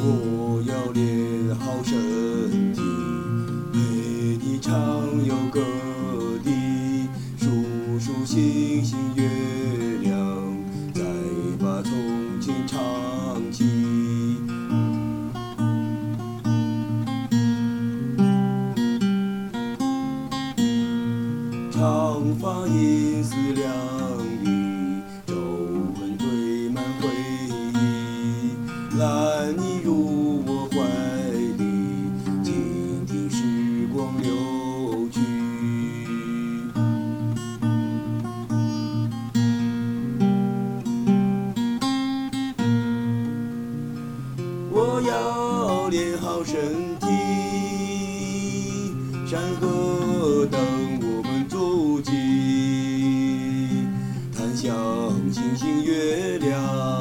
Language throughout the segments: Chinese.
我要练好身体，陪你畅游各地，数数星星月亮，再把从前唱起。长发银丝两缕，皱纹堆满回忆。揽你入我怀里，静听时光流去。我要练好身体，山河等我们足迹，弹响星星月亮，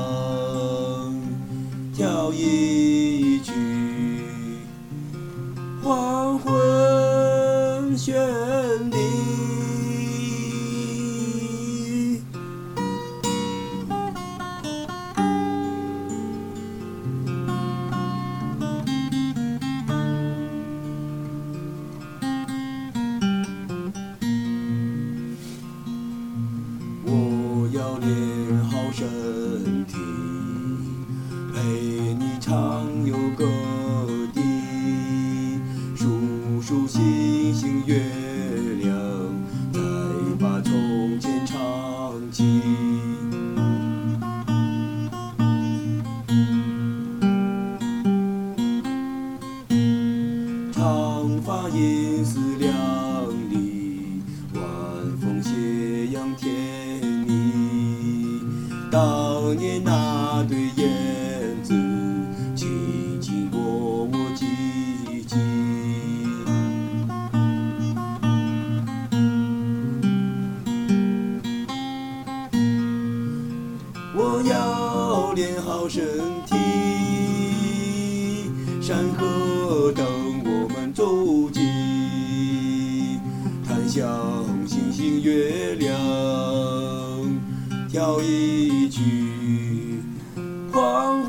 跳一曲黄昏绚丽。我要练好身体，陪你畅游各地，数数星星月亮，再把从前唱起。长发银丝两缕，晚风斜阳甜蜜。当年那对燕子，轻轻过我记忆。我要练好身体，山河等我们足迹，弹响星星月亮，跳一曲黄